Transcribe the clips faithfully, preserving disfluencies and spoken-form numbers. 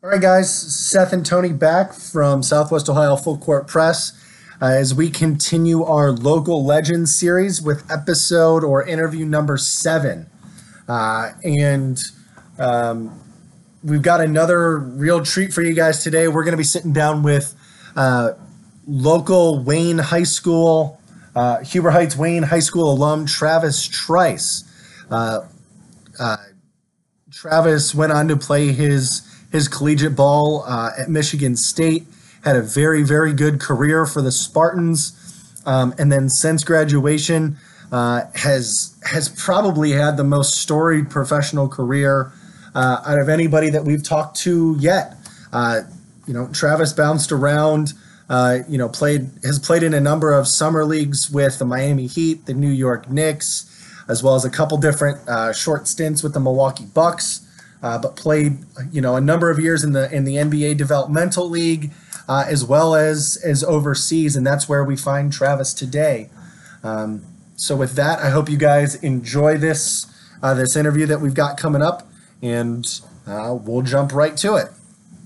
All right, guys, Seth and Tony back from Southwest Ohio Full Court Press uh, as we continue our Local Legends series with episode or interview number seven. Uh, and um, we've got another real treat for you guys today. We're going to be sitting down with uh, local Wayne High School, uh, Huber Heights Wayne High School alum Travis Trice. Uh, uh, Travis went on to play his his collegiate ball uh, at Michigan State, had a very, very good career for the Spartans, um, and then since graduation uh, has has probably had the most storied professional career uh, out of anybody that we've talked to yet. Uh, you know, Travis bounced around, uh, you know, played has played in a number of summer leagues with the Miami Heat, the New York Knicks, as well as a couple different uh, short stints with the Milwaukee Bucks. Uh, but played, you know, a number of years in the in the N B A Developmental League, uh, as well as as overseas, and that's where we find Travis today. Um, so with that, I hope you guys enjoy this uh, this interview that we've got coming up, and uh, we'll jump right to it.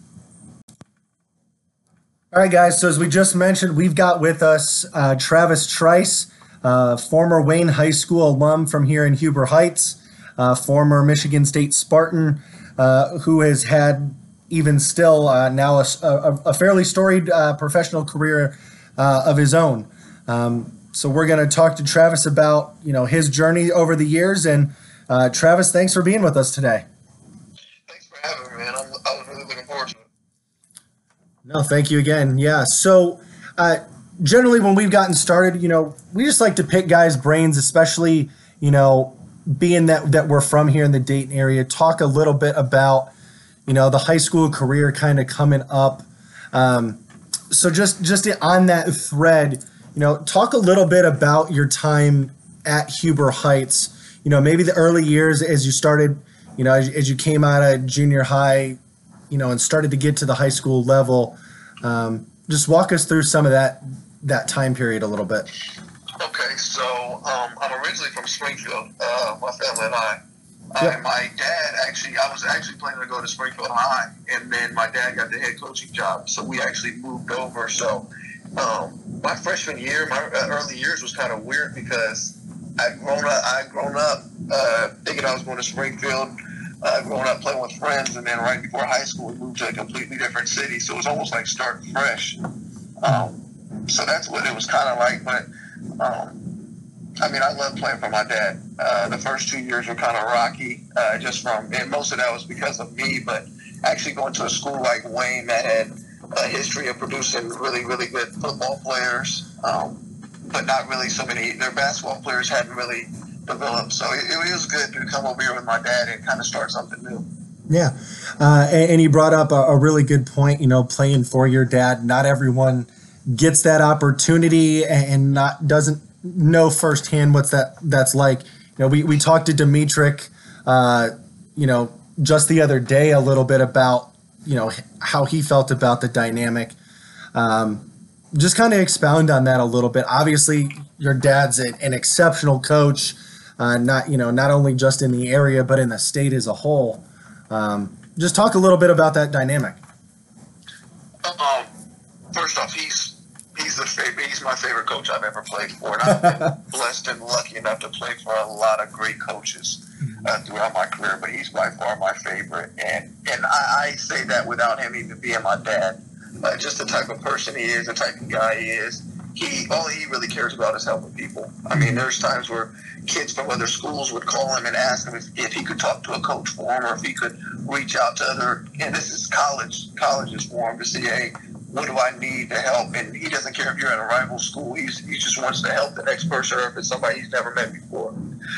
All right, guys. So as we just mentioned, we've got with us uh, Travis Trice, uh, former Wayne High School alum from here in Huber Heights. Uh, former Michigan State Spartan, uh, who has had even still uh, now a, a, a fairly storied uh, professional career uh, of his own. Um, so we're going to talk to Travis about you know his journey over the years. And uh, Travis, thanks for being with us today. Thanks for having me, man. I'm, I was really looking forward to it. No, thank you again. Yeah. So uh, generally, when we've gotten started, you know, we just like to pick guys' brains, especially you know. being that, that we're from here in the Dayton area, talk a little bit about, you know, the high school career kind of coming up. Um, so just, just on that thread, you know, talk a little bit about your time at Huber Heights, you know, maybe the early years as you started, you know, as, as you came out of junior high, you know, and started to get to the high school level. Um, just walk us through some of that, that time period a little bit. Okay, so um, I'm originally from Springfield, uh, my family and I. Uh, Yep. and my dad actually, I was actually planning to go to Springfield High, and then my dad got the head coaching job, so we actually moved over. So um, my freshman year, my uh, early years was kind of weird because I'd grown up, I'd grown up uh, thinking I was going to Springfield, uh, growing up playing with friends, and then right before high school, we moved to a completely different city, so it was almost like starting fresh. Um, so that's what it was kind of like, but Um, I mean, I love playing for my dad. Uh, the first two years were kind of rocky, uh, just from, and most of that was because of me, but actually going to a school like Wayne that had a history of producing really, really good football players, um, but not really so many, their basketball players hadn't really developed. So it, it was good to come over here with my dad and kind of start something new. Yeah. Uh, and, and you brought up a, a really good point, you know, playing for your dad. Not everyone gets that opportunity and not doesn't know firsthand what's that that's like. You know, we, we talked to Dimitrik, uh, you know, just the other day a little bit about, you know, how he felt about the dynamic. Um, just kind of expound on that a little bit. Obviously, your dad's an, an exceptional coach, uh, not, you know, not only just in the area, but in the state as a whole. Um, just talk a little bit about that dynamic. Um, first off, he's He's the favorite. He's my favorite coach I've ever played for, and I've been blessed and lucky enough to play for a lot of great coaches uh, throughout my career. But he's by far my favorite, and and I, I say that without him even being my dad. Uh, just the type of person he is, the type of guy he is. He all he really cares about is helping people. I mean, there's times where kids from other schools would call him and ask him if, if he could talk to a coach for him, or if he could reach out to other. And this is college colleges for him to see, hey, what do I need to help? And he doesn't care if you're at a rival school. He's, he just wants to help the next person, or if it's somebody he's never met before.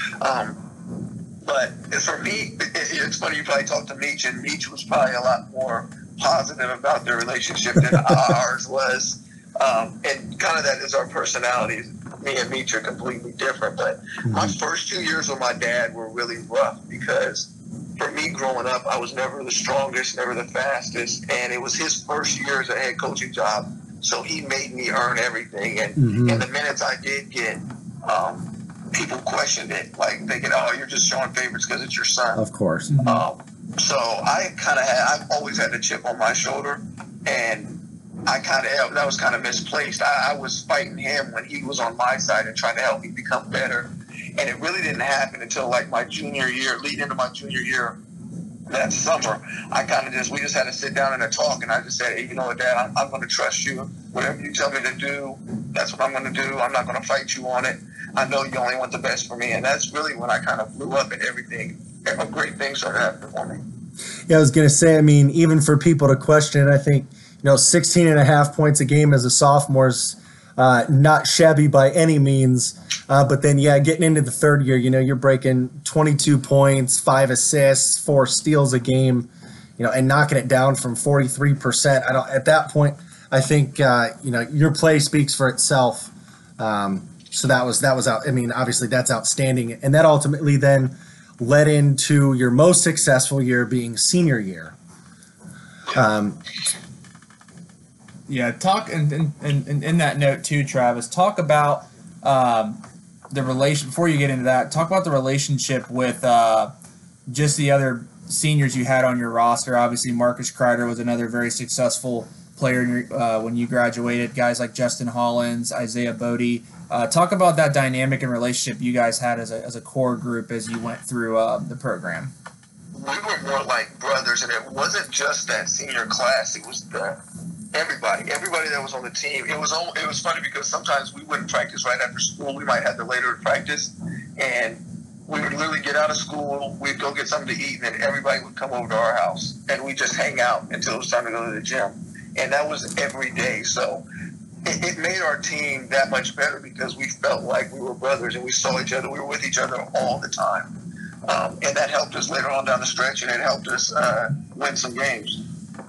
Um, but for me, it, it's funny, you probably talked to Meech, and Meech was probably a lot more positive about their relationship than ours was. Um, and kind of that is our personalities. Me and Meech are completely different. But my first two years with my dad were really rough because for me growing up, I was never the strongest, never the fastest, and it was his first year as a head coaching job, so he made me earn everything. And, Mm-hmm. and the minutes I did get, um, people questioned it, like thinking, oh, you're just showing favorites because it's your son. Of course. Um, So I kind of had, I've always had a chip on my shoulder, and I kind of, that was kind of misplaced. I, I was fighting him when he was on my side and trying to help me become better. And it really didn't happen until like my junior year, leading into my junior year that summer. I kind of just, we just had to sit down and a talk. And I just said, hey, you know what, Dad, I'm, I'm going to trust you. Whatever you tell me to do, that's what I'm going to do. I'm not going to fight you on it. I know you only want the best for me. And that's really when I kind of blew up and everything, a great thing started happening for me. Yeah, I was going to say, I mean, even for people to question it, I think, you know, sixteen and a half points a game as a sophomore is uh, not shabby by any means. Uh, but then, yeah, getting into the third year, you know, you're breaking twenty-two points, five assists, four steals a game, you know, and knocking it down from forty-three percent. I don't, at that point, I think, uh, you know, your play speaks for itself. Um, so that was, that was out. I mean, obviously that's outstanding. And that ultimately then led into your most successful year being senior year. Um, Yeah, talk and in, in, in, in that note too, Travis. Talk about um, the relation before you get into that. Talk about the relationship with uh, just the other seniors you had on your roster. Obviously, Marcus Kreider was another very successful player in your, uh, when you graduated. Guys like Justin Hollins, Isaiah Bodie. Uh, talk about that dynamic and relationship you guys had as a as a core group as you went through uh, the program. We were more like brothers, and it wasn't just that senior class. It was the Everybody, everybody that was on the team. It was it was funny because sometimes we wouldn't practice right after school. We might have to later practice, and we would literally get out of school. We'd go get something to eat, and then everybody would come over to our house, and we'd just hang out until it was time to go to the gym. And that was every day. So it, it made our team that much better because we felt like we were brothers, and we saw each other. We were with each other all the time, um, and that helped us later on down the stretch, and it helped us uh, win some games.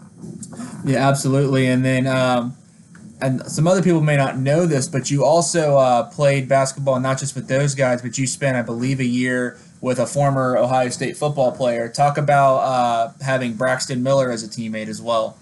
Yeah, absolutely. And then, um, and some other people may not know this, but you also uh, played basketball not just with those guys, but you spent, I believe, a year with a former Ohio State football player. Talk about uh, having Braxton Miller as a teammate as well.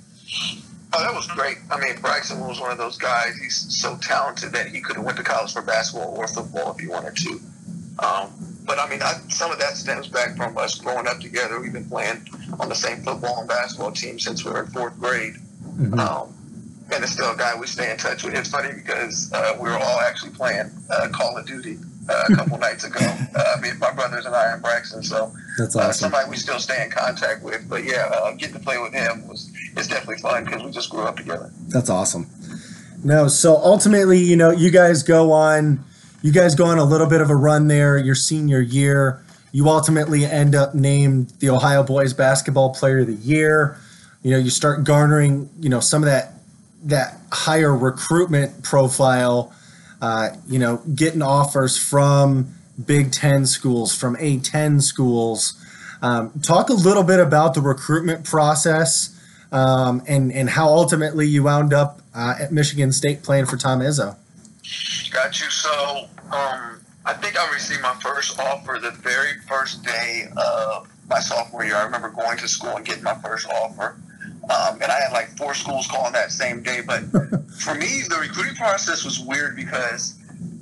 Oh, that was great. I mean, Braxton was one of those guys. He's so talented that he could have went to college for basketball or football if he wanted to. Um, but, I mean, I, some of that stems back from us growing up together. We've been playing on the same football and basketball team since we were in fourth grade. Mm-hmm. Um, and it's still a guy we stay in touch with. It's funny because uh, we were all actually playing uh, Call of Duty uh, a couple nights ago. Uh, I mean, my brothers and I and Braxton. So that's awesome. Uh, somebody we still stay in contact with. But, yeah, uh, getting to play with him was it's definitely fun because we just grew up together. That's awesome. No, so ultimately, you know, you guys go on – You guys go on a little bit of a run there your senior year. You ultimately end up named the Ohio Boys Basketball Player of the Year. You know, you start garnering, you know, some of that that higher recruitment profile, uh, you know, getting offers from Big Ten schools, from A ten schools. Um, talk a little bit about the recruitment process um, and, and how ultimately you wound up uh, at Michigan State playing for Tom Izzo. Got you. So, um, I think I received my first offer the very first day of my sophomore year. I remember going to school and getting my first offer. Um, and I had like four schools calling that same day. But for me, the recruiting process was weird because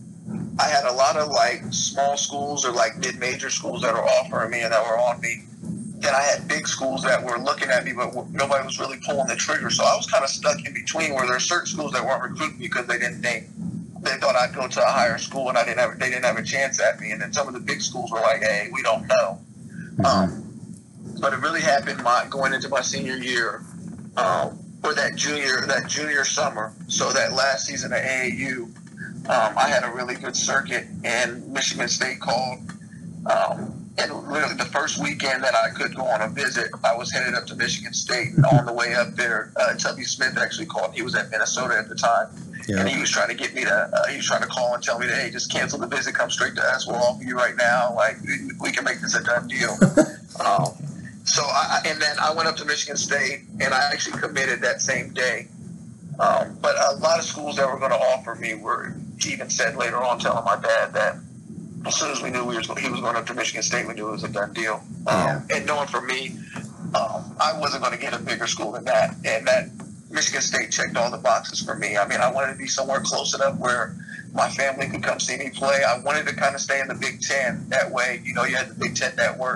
I had a lot of like small schools or like mid-major schools that were offering me and that were on me. Then I had big schools that were looking at me, but nobody was really pulling the trigger. So I was kind of stuck in between where there are certain schools that weren't recruiting me because they didn't think they thought I'd go to a higher school and I didn't have they didn't have a chance at me. And then some of the big schools were like, "Hey, we don't know." Mm-hmm. Um, but it really happened my going into my senior year, um, or that junior that junior summer. So that last season at A A U, um, I had a really good circuit, and Michigan State called. Um, and literally the first weekend that I could go on a visit, I was headed up to Michigan State. And on the way up there, uh, Tubby Smith actually called. He was at Minnesota at the time. Yeah. And he was trying to get me to, uh, he was trying to call and tell me that, hey, just cancel the visit, come straight to us. We'll offer you right now. Like, we, we can make this a done deal. um, so, I, and then I went up to Michigan State, and I actually committed that same day. Um, but a lot of schools that were going to offer me were, he even said later on, telling my dad that as soon as we knew we was, he was going up to Michigan State, we knew it was a done deal. Um, yeah. And knowing for me, um, I wasn't going to get a bigger school than that. And that, Michigan State checked all the boxes for me. I mean, I wanted to be somewhere close enough where my family could come see me play. I wanted to kind of stay in the Big Ten. That way, you know, you had the Big Ten network.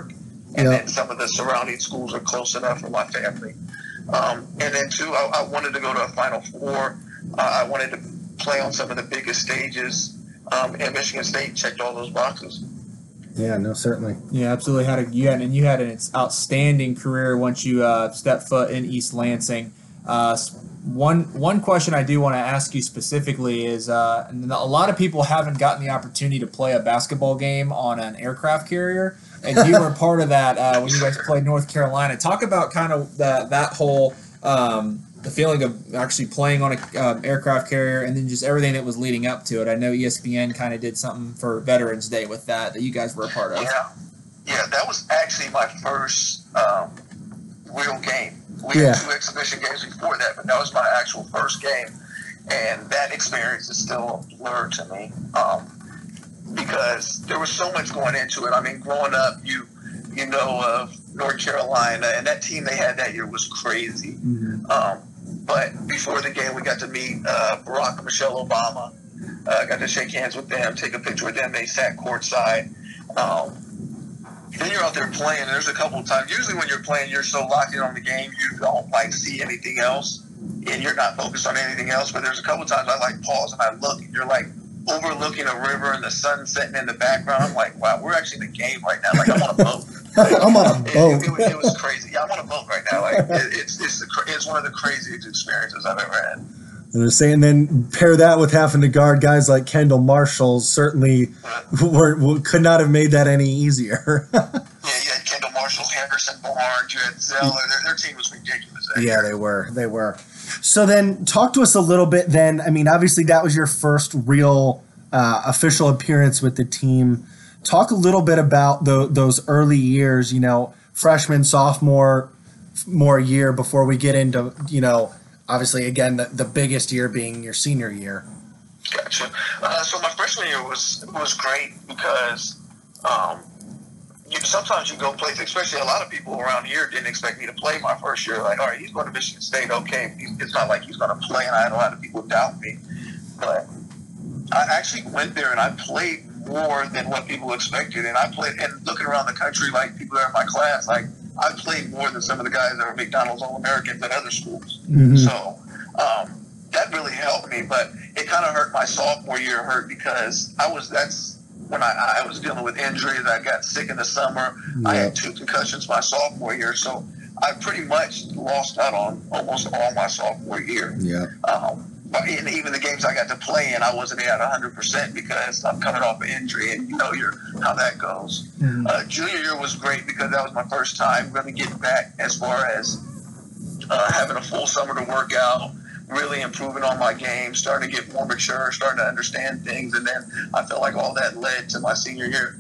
and Yep. then some of the surrounding schools are close enough for my family. Um, and then two, I, I wanted to go to a Final Four. Uh, I wanted to play on some of the biggest stages, um, and Michigan State checked all those boxes. Yeah, no, certainly. Yeah, absolutely. Had a you had and you had an outstanding career once you uh, stepped foot in East Lansing. Uh, one one question I do want to ask you specifically is, uh, a lot of people haven't gotten the opportunity to play a basketball game on an aircraft carrier, and you were part of that uh, when you guys played North Carolina. Talk about kind of that that whole um, the feeling of actually playing on a um, aircraft carrier, and then just everything that was leading up to it. I know E S P N kind of did something for Veterans Day with that that you guys were a part of. Yeah, yeah, that was actually my first um, real game. We Yeah. had two exhibition games before that, but that was my actual first game, and that experience is still a blur to me um, because there was so much going into it. I mean, growing up, you you know of North Carolina, and that team they had that year was crazy. Mm-hmm. Um, but before the game, we got to meet uh, Barack and Michelle Obama. Uh, got to shake hands with them, take a picture with them. They sat courtside. Um, then you're out there playing, and there's a couple of times. Usually when you're playing, you're so locked in on the game, you don't like see anything else, and you're not focused on anything else. But there's a couple of times I like pause and I look, and you're like overlooking a river and the sun setting in the background. I'm like, wow, we're actually in the game right now. Like I'm on a boat. I'm on a It, boat. it, it, was, it was crazy. Yeah, I'm on a boat right now. Like it, it's it's the, cra- it's one of the craziest experiences I've ever had. And they're saying, then pair that with having to guard guys like Kendall Marshall, certainly were, were, could not have made that any easier. Yeah, you had Kendall Marshall, Henderson Barnes, you had Zeller. Their, their team was ridiculous. That Yeah, year. they were. They were. So then, talk to us a little bit. Then, I mean, obviously, that was your first real uh, official appearance with the team. Talk a little bit about the, those early years. You know, freshman, sophomore, more year before we get into, you know, obviously, again, the, the biggest year being your senior year. Gotcha. Uh, so my freshman year was was great because um, you, sometimes you go places, especially a lot of people around here didn't expect me to play my first year. Like, all right, he's going to Michigan State. Okay, it's not like he's going to play, and I had a lot of people doubt me. But I actually went there and I played more than what people expected. And I played, and looking around the country, like people that are in my class, like I played more than some of the guys that are McDonald's All-Americans at other schools. Mhm. So um, that really helped me. But it kind of hurt my sophomore year, hurt because I was, that's when I, I was dealing with injuries. I got sick in the summer. I had two concussions my sophomore year. So I pretty much lost out on almost all my sophomore year. Yeah. Um, but in even the games I got to play in, I wasn't at one hundred percent because I'm coming off an injury, and you know your how that goes. Mhm. Uh, junior year was great because that was my first time really getting back as far as uh, having a full summer to work out, really improving on my game, starting to get more mature, starting to understand things, and then I felt like all that led to my senior year.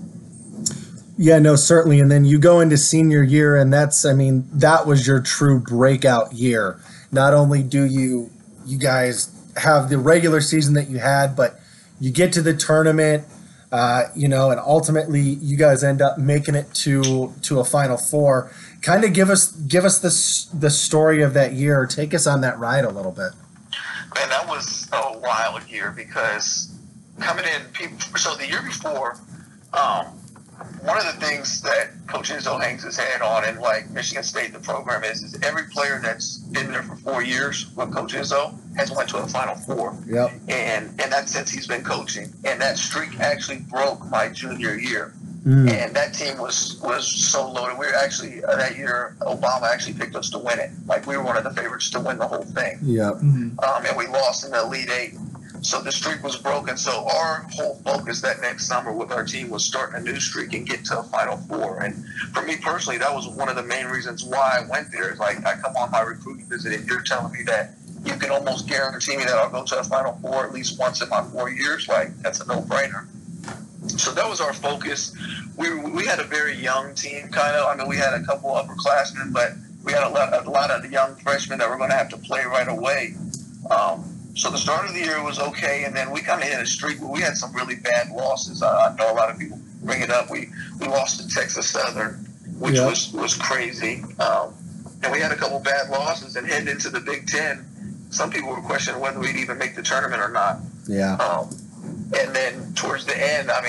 Yeah, no, certainly. And then you go into senior year, and that's, I mean, that was your true breakout year. Not only do you, you guys have the regular season that you had, but you get to the tournament, uh, you know, and ultimately you guys end up making it to to a Final Four. Kind of give us give us this the story of that year. Take us on that ride a little bit. Man, that was a wild year because coming in, people. So the year before, um, one of the things that Coach Izzo hangs his head on, and like Michigan State, the program is, is every player that's been there for four years with Coach Izzo has went to a Final Four. Yep. And and that's since he's been coaching. And that streak actually broke my junior year. Mm. And that team was was so loaded. We were actually uh, that year, Obama actually picked us to win it. Like we were one of the favorites to win the whole thing. Yep. Mm-hmm. Um, and we lost in the Elite Eight. So the streak was broken. So our whole focus that next summer with our team was starting a new streak and get to a Final Four. And for me personally, that was one of the main reasons why I went there. Is like I come on my recruiting visit and you're telling me that you can almost guarantee me that I'll go to a Final Four at least once in my four years. Like that's a no-brainer. So that was our focus. We we had a very young team, kind of. I mean, we had a couple upperclassmen, but we had a lot, a lot of young freshmen that were going to have to play right away. Um, so the start of the year was okay, and then we kind of hit a streak where we had some really bad losses. Uh, I know a lot of people bring it up. We we lost to Texas Southern, which Yeah. was was crazy, um, and we had a couple bad losses. And heading into the Big Ten, some people were questioning whether we'd even make the tournament or not. Yeah. Um, and then towards the end, I mean,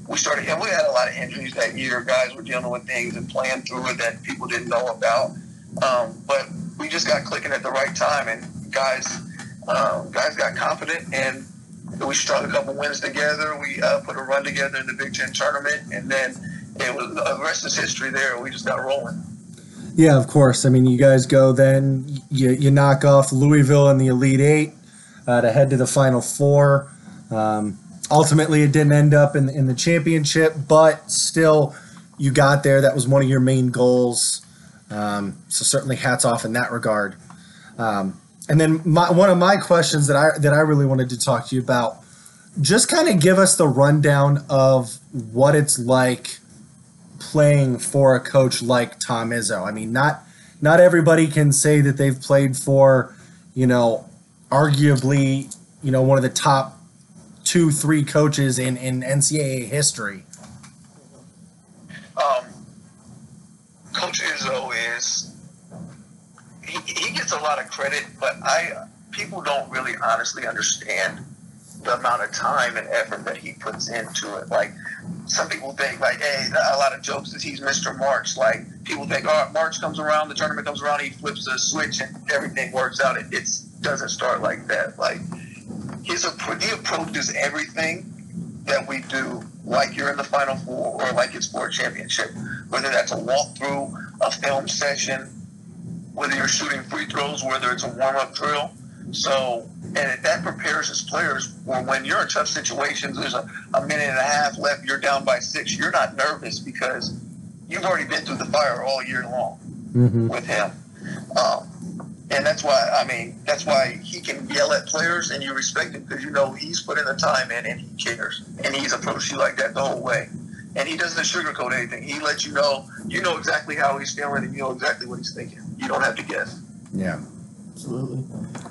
we started, and we had a lot of injuries that year. Guys were dealing with things and playing through it that people didn't know about. Um, but we just got clicking at the right time, and guys, um, guys got confident, and we strung a couple wins together. We uh, put a run together in the Big Ten tournament, and then it was the rest is history. There, we just got rolling. Yeah, of course. I mean, you guys go then, you, you knock off Louisville in the Elite Eight uh, to head to the Final Four. Um, ultimately, it didn't end up in, in the championship, but still, you got there. That was one of your main goals. Um, so certainly hats off in that regard. Um, and then my, one of my questions that I that I really wanted to talk to you about, just kind of give us the rundown of what it's like playing for a coach like Tom Izzo. I mean, not not everybody can say that they've played for, you know, arguably, you know, one of the top two, three coaches in, in N C double A history. Um, Coach Izzo is he, he gets a lot of credit, but I people don't really honestly understand the amount of time and effort that he puts into it. Like, some people think, like, hey, a lot of jokes is he's Mister March. Like, people think, oh, March comes around, the tournament comes around, he flips a switch and everything works out. It it's, doesn't start like that. Like, his he approaches everything that we do like you're in the Final Four or like it's for a championship. Whether that's a walkthrough, a film session, whether you're shooting free throws, whether it's a warm-up drill. So, and that prepares his players for when you're in tough situations, there's a, a minute and a half left, you're down by six, you're not nervous because you've already been through the fire all year long mm-hmm. with him. Um, and that's why, I mean, that's why he can yell at players and you respect him because you know he's put in the time in and he cares. And he's approached you like that the whole way. And he doesn't sugarcoat anything. He lets you know, you know exactly how he's feeling and you know exactly what he's thinking. You don't have to guess. Yeah. Absolutely.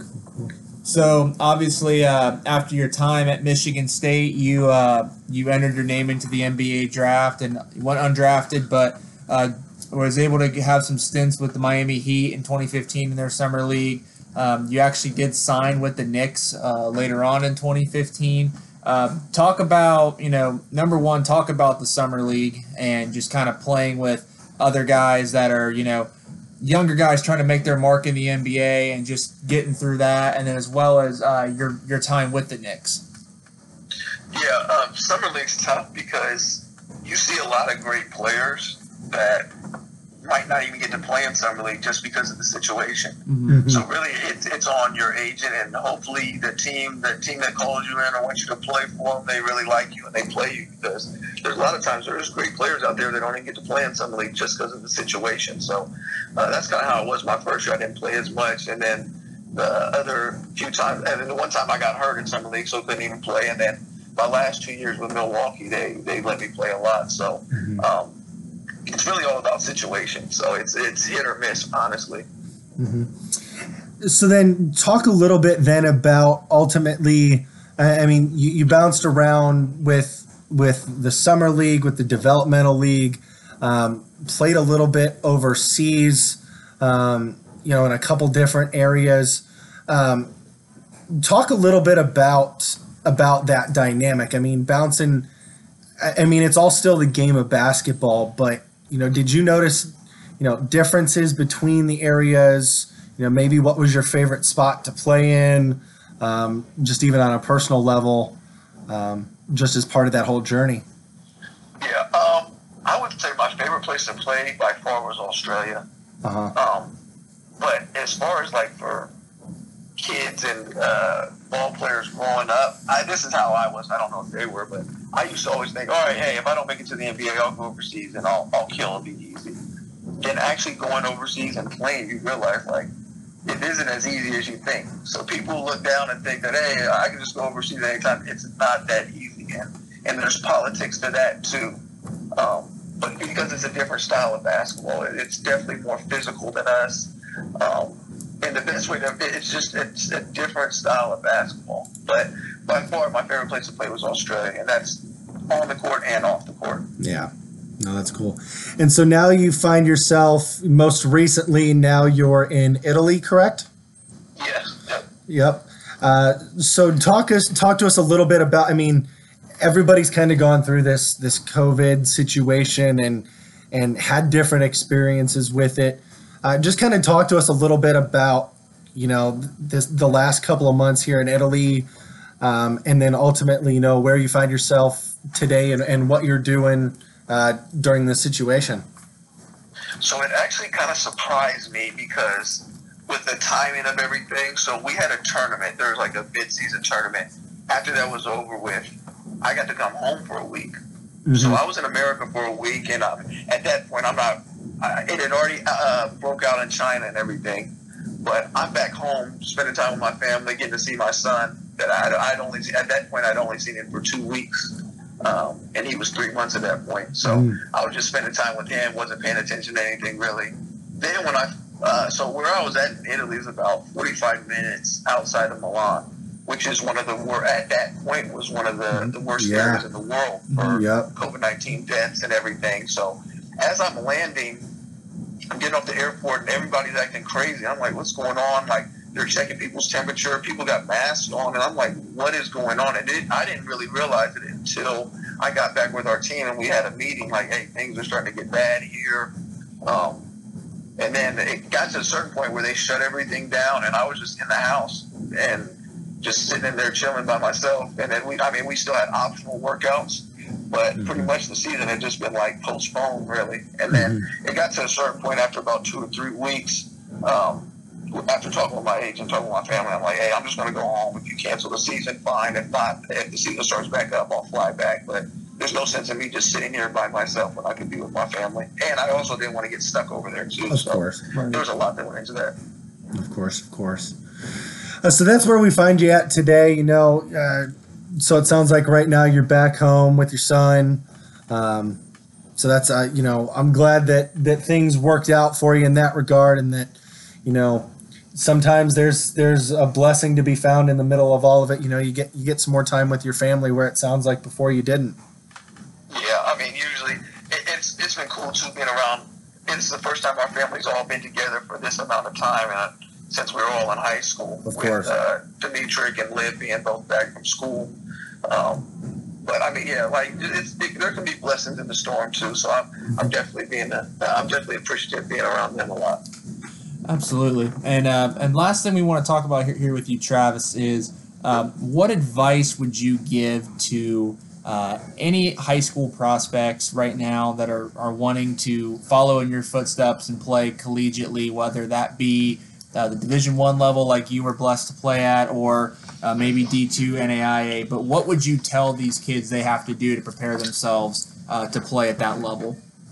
So obviously, uh, after your time at Michigan State, you uh, you entered your name into the N B A draft and went undrafted, but uh, was able to have some stints with the Miami Heat in twenty fifteen in their summer league. Um, you actually did sign with the Knicks uh, later on in twenty fifteen. Um, talk about, you know, number one, talk about the summer league and just kind of playing with other guys that are, you know, younger guys trying to make their mark in the N B A and just getting through that, and then as well as uh, your your time with the Knicks. Yeah, um, summer league's tough because you see a lot of great players that might not even get to play in summer league just because of the situation. Mm-hmm. So really, it's it's on your agent, and hopefully the team the team that calls you in or wants you to play for them, they really like you and they play you because there's a lot of times there's great players out there that don't even get to play in summer league just because of the situation. So uh, that's kind of how it was my first year. I didn't play as much, and then the other few times, and then the one time I got hurt in summer league, so couldn't even play. And then my last two years with Milwaukee, they they let me play a lot. So. Mm-hmm. Um, It's really all about situation, so it's it's hit or miss, honestly. Mm-hmm. So then, talk a little bit then about ultimately. I mean, you, you bounced around with with the summer league, with the developmental league, um, played a little bit overseas, um, you know, in a couple different areas. Um, talk a little bit about about that dynamic. I mean, bouncing. I mean, it's all still the game of basketball, but. You know, did you notice, you know, differences between the areas? You know, maybe what was your favorite spot to play in, um, just even on a personal level, um, just as part of that whole journey? Yeah, um, I would say my favorite place to play by far was Australia. Uh-huh. Um, but as far as like for kids and uh, ball players growing up, I, this is how I was. I don't know if they were, but I used to always think, all right, hey, if I don't make it to the N B A, I'll go overseas and I'll, I'll kill and be easy. Then actually going overseas and playing, you realize, like, it isn't as easy as you think. So people look down and think that, hey, I can just go overseas anytime. It's not that easy. And, and there's politics to that, too. Um, but because it's a different style of basketball, it's definitely more physical than us. Um, and the best way to, it's just, it's a different style of basketball. But by far, my favorite place to play was Australia, and that's on the court and off the court. Yeah. No, that's cool. And so now you find yourself, most recently, now you're in Italy, correct? Yes. Yep. Yep. Uh, so talk us, talk to us a little bit about, I mean, everybody's kind of gone through this this COVID situation and and had different experiences with it. Uh, just kind of talk to us a little bit about, you know, this the last couple of months here in Italy, um, and then ultimately, you know, where you find yourself today and, and what you're doing uh, during this situation. So it actually kind of surprised me because with the timing of everything, so we had a tournament. There was like a mid-season tournament. After that was over with, I got to come home for a week. Mm-hmm. So I was in America for a week, and um, at that point, I'm not. Uh, it had already uh, broke out in China and everything, but I'm back home, spending time with my family, getting to see my son. That I'd, I'd only at that point I'd only seen him for two weeks, um, and he was three months at that point. So mm. I was just spending time with him, wasn't paying attention to anything really. Then when I uh, so where I was at in Italy is about forty-five minutes outside of Milan, which is one of the wor- at that point was one of the, the worst yeah. areas in the world for yep. COVID nineteen deaths and everything. So as I'm landing, I'm getting off the airport and everybody's acting crazy. I'm like, what's going on? Like, they're checking people's temperature. People got masks on, and I'm like, what is going on? And it, I didn't really realize it until I got back with our team and we had a meeting. Like, hey, things are starting to get bad here. Um, and then it got to a certain point where they shut everything down, and I was just in the house and just sitting in there chilling by myself. And then we, I mean, we still had optional workouts, but mm-hmm. pretty much the season had just been like postponed, really. And then mm-hmm. it got to a certain point after about two or three weeks. Um, After talking with my agent, talking with my family, I'm like, hey, I'm just going to go home. If you cancel the season, fine. If not, if the season starts back up, I'll fly back. But there's no sense in me just sitting here by myself when I could be with my family. And I also didn't want to get stuck over there, too. Of so course. Right. There was a lot that went into that. Of course, of course. Uh, so that's where we find you at today. You know, uh, so it sounds like right now you're back home with your son. Um, so that's, uh, you know, I'm glad that, that things worked out for you in that regard, and that, you know, sometimes there's there's a blessing to be found in the middle of all of it. You know, you get you get some more time with your family where it sounds like before you didn't. Yeah, I mean, usually it, it's it's been cool too being around. It's the first time our family's all been together for this amount of time, and uh, since we were all in high school, of with course. uh, Dimitri and Liv being both back from school. Um, but I mean, yeah, like it's, it, there can be blessings in the storm too. So I'm I'm definitely being a, I'm definitely appreciative being around them a lot. Absolutely. And uh, and last thing we want to talk about here, here with you, Travis, is um, what advice would you give to uh, any high school prospects right now that are, are wanting to follow in your footsteps and play collegiately, whether that be uh, the Division One level like you were blessed to play at, or uh, maybe D two N A I A. But what would you tell these kids they have to do to prepare themselves uh, to play at that level?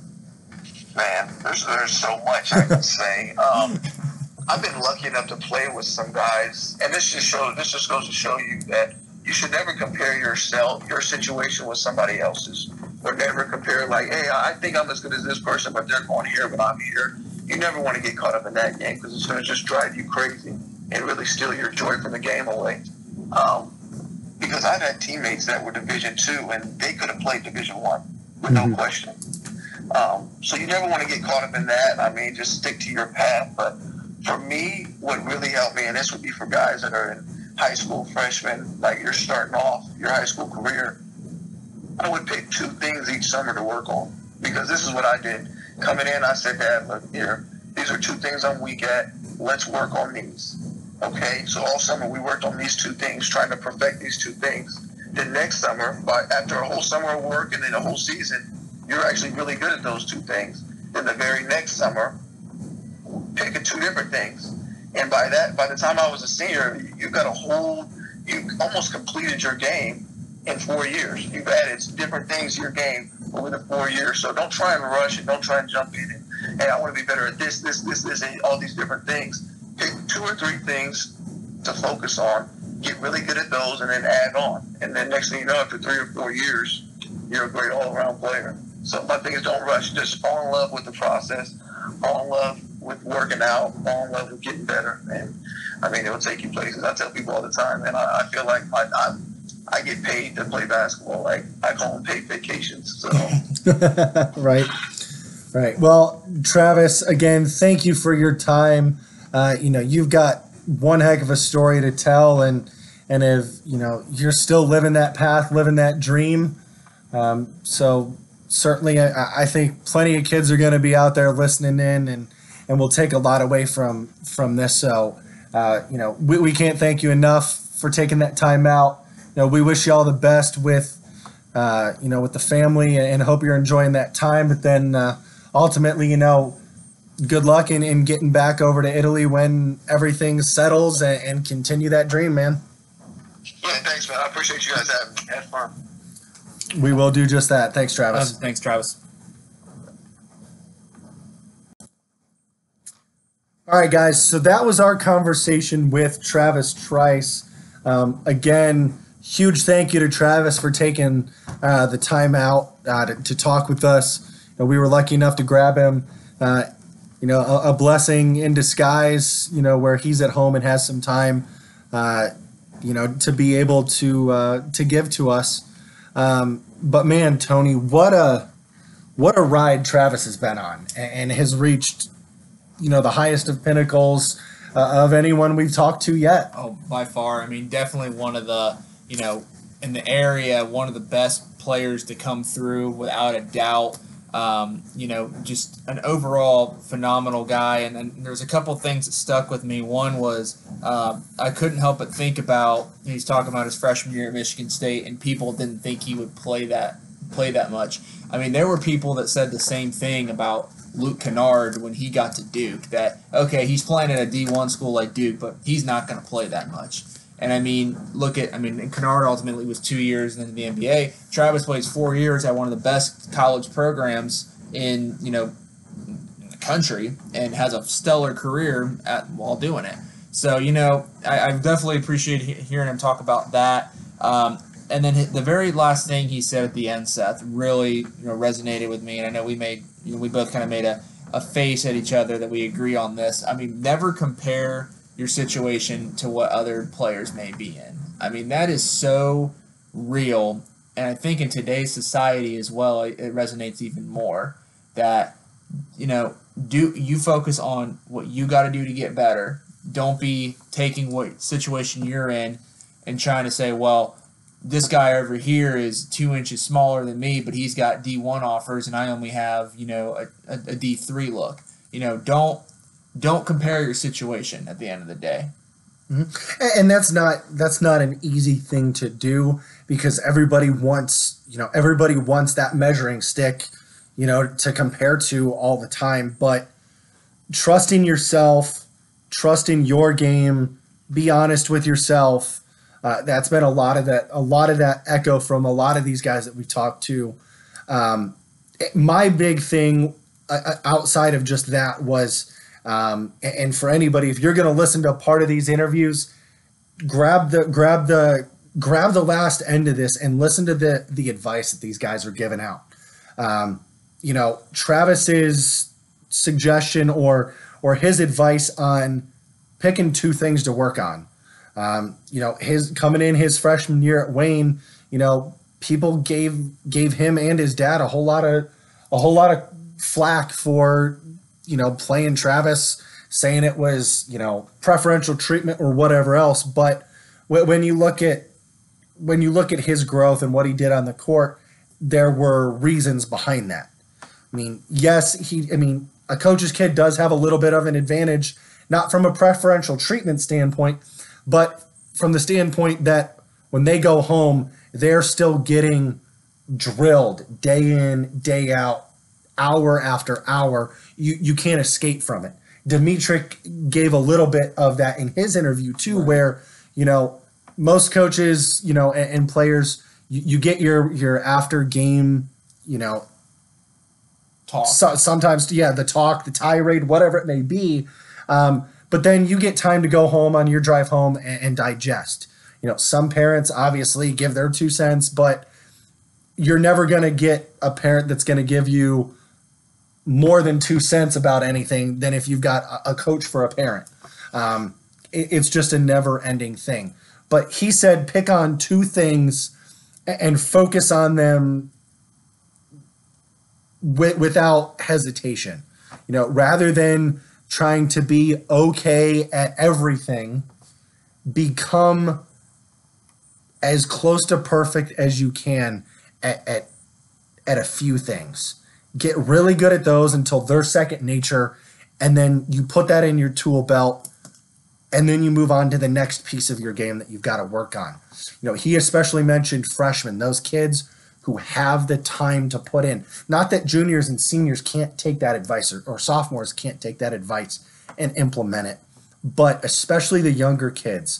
Man, there's there's so much I can say. Um, I've been lucky enough to play with some guys, and this just shows. This just goes to show you that you should never compare yourself, your situation, with somebody else's, or never compare like, hey, I think I'm as good as this person, but they're going here, but I'm here. You never want to get caught up in that game because it's going to just drive you crazy and really steal your joy from the game away. Um, because I've had teammates that were Division Two, and they could have played Division One with mm-hmm. no question. Um, so you never want to get caught up in that. I mean, just stick to your path. But for me, what really helped me, and this would be for guys that are in high school freshmen, like you're starting off your high school career, I would pick two things each summer to work on. Because this is what I did. Coming in, I said, Dad, look, here, these are two things I'm weak at. Let's work on these. Okay? So all summer we worked on these two things, trying to perfect these two things. Then next summer, by after a whole summer of work and then a whole season, you're actually really good at those two things. Then the very next summer, pick two different things. And by that, by the time I was a senior, you got a whole, you almost completed your game in four years. You've added different things to your game over the four years. So don't try and rush it. Don't try and jump in it. Hey, I want to be better at this, this, this, this, and all these different things. Pick two or three things to focus on. Get really good at those, and then add on. And then next thing you know, after three or four years, you're a great all-around player. So my thing is, don't rush. Just fall in love with the process. Fall in love with working out. Fall in love with getting better. And I mean, it will take you places. I tell people all the time, and I, I feel like I, I I get paid to play basketball. Like I call them paid vacations. So right, right. Well, Travis, again, thank you for your time. Uh, you know, you've got one heck of a story to tell, and and if you know you're still living that path, living that dream. Um, so certainly, I, I think plenty of kids are going to be out there listening in, and and we'll take a lot away from from this. So uh, you know, we, we can't thank you enough for taking that time out. You know, we wish you all the best with uh, you know with the family, and hope you're enjoying that time. But then uh, ultimately, you know, good luck in, in getting back over to Italy when everything settles, and, and continue that dream, man. Yeah, thanks, man. I appreciate you guys having me. Have fun. We will do just that. Thanks, Travis. Uh, thanks, Travis. All right, guys. So that was our conversation with Travis Trice. Um, again, huge thank you to Travis for taking uh, the time out uh, to, to talk with us. You know, we were lucky enough to grab him. Uh, you know, a, a blessing in disguise. You know, where he's at home and has some time. Uh, you know, to be able to uh, to give to us. Um, but man, Tony, what a what a ride Travis has been on, and, and has reached, you know, the highest of pinnacles uh, of anyone we've talked to yet. Oh, by far. I mean, definitely one of the, you know, in the area, one of the best players to come through without a doubt. Um, you know, just an overall phenomenal guy. And, and there's a couple things that stuck with me. One was uh, I couldn't help but think about, he's talking about his freshman year at Michigan State, and people didn't think he would play that play that much. I mean, there were people that said the same thing about Luke Kennard when he got to Duke, that, okay, he's playing at a D one school like Duke, but he's not going to play that much. And I mean, look at, I mean, Kennard ultimately was two years in the N B A. Travis plays four years at one of the best college programs in, you know, in the country, and has a stellar career at while doing it. So, you know, I, I definitely appreciate he- hearing him talk about that. Um, and then the very last thing he said at the end, Seth, really, you know, resonated with me. And I know we made, you know, we both kind of made a, a face at each other that we agree on this. I mean, never compare your situation to what other players may be in. I mean, that is so real. And I think in today's society as well, it, it resonates even more that, you know, do you focus on what you got to do to get better. Don't be taking what situation you're in and trying to say, well, this guy over here is two inches smaller than me, but he's got D one offers and I only have, you know, a, a, a D three look. You know, don't, Don't compare your situation at the end of the day. Mm-hmm. And that's not that's not an easy thing to do, because everybody wants, you know, everybody wants that measuring stick, you know, to compare to all the time. But trusting yourself, trusting your game, be honest with yourself. Uh, that's been a lot of that a lot of that echo from a lot of these guys that we talked to. Um, my big thing uh, outside of just that was. Um, and for anybody, if you're going to listen to a part of these interviews, grab the grab the grab the last end of this and listen to the the advice that these guys are giving out. Um, you know, Travis's suggestion or or his advice on picking two things to work on. Um, you know, his coming in his freshman year at Wayne, you know, people gave gave him and his dad a whole lot of a whole lot of flack for, you know, playing Travis, saying it was, you know, preferential treatment or whatever else. But when you look at when you look at his growth and what he did on the court, there were reasons behind that. I mean, yes, he. I mean, a coach's kid does have a little bit of an advantage, not from a preferential treatment standpoint, but from the standpoint that when they go home, they're still getting drilled day in, day out, hour after hour. You you can't escape from it. Dmitrik gave a little bit of that in his interview too, right, where, you know, most coaches, you know, and, and players, you, you get your your after game, you know, talk. So, sometimes, yeah, the talk, the tirade, whatever it may be, um, but then you get time to go home on your drive home and, and digest. You know, some parents obviously give their two cents, but you're never going to get a parent that's going to give you more than two cents about anything than if you've got a, a coach for a parent. Um, it, it's just a never-ending thing. But he said pick on two things and, and focus on them with, without hesitation. You know, rather than trying to be okay at everything, become as close to perfect as you can at, at, at a few things. Get really good at those until they're second nature, and then you put that in your tool belt, and then you move on to the next piece of your game that you've got to work on. You know, he especially mentioned freshmen, those kids who have the time to put in. Not that juniors and seniors can't take that advice, or, or sophomores can't take that advice and implement it, but especially the younger kids.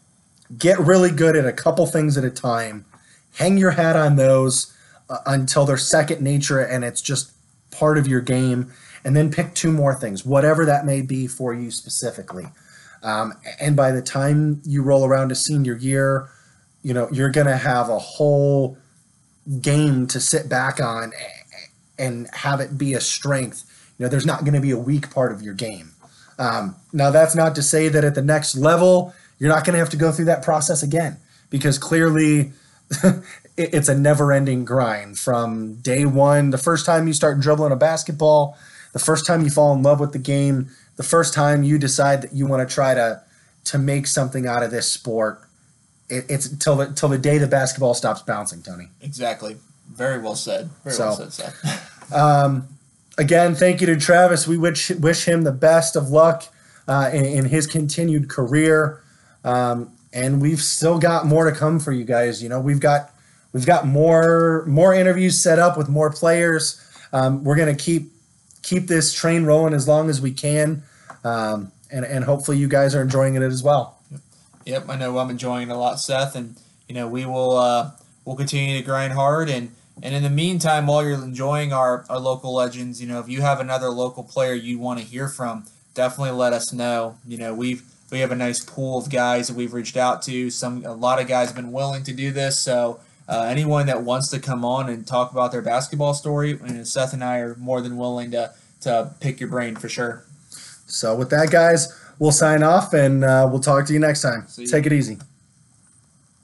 Get really good at a couple things at a time. Hang your hat on those uh, until they're second nature and it's just part of your game. And then pick two more things, whatever that may be for you specifically. Um, and by the time you roll around to senior year, you know, you're going to have a whole game to sit back on and have it be a strength. You know, there's not going to be a weak part of your game. Um, now, that's not to say that at the next level, you're not going to have to go through that process again, because clearly it's a never-ending grind from day one. The first time you start dribbling a basketball, the first time you fall in love with the game, the first time you decide that you want to try to to make something out of this sport, it, it's till the till the day the basketball stops bouncing, Tony. Exactly. Very well said. Very So, well said, Seth. Um, again, thank you to Travis. We wish wish him the best of luck uh, in, in his continued career, um, and we've still got more to come for you guys. You know, we've got we've got more more interviews set up with more players. Um, we're gonna keep keep this train rolling as long as we can, um, and and hopefully you guys are enjoying it as well. Yep, I know I'm enjoying it a lot, Seth, and you know we will uh, we'll continue to grind hard, and and in the meantime, while you're enjoying our, our local legends, you know, if you have another local player you want to hear from, definitely let us know. You know, we've we have a nice pool of guys that we've reached out to. Some a lot of guys have been willing to do this, so uh, anyone that wants to come on and talk about their basketball story, and Seth and I are more than willing to to pick your brain for sure. So with that, guys, we'll sign off, and uh, we'll talk to you next time. See ya. Take it easy.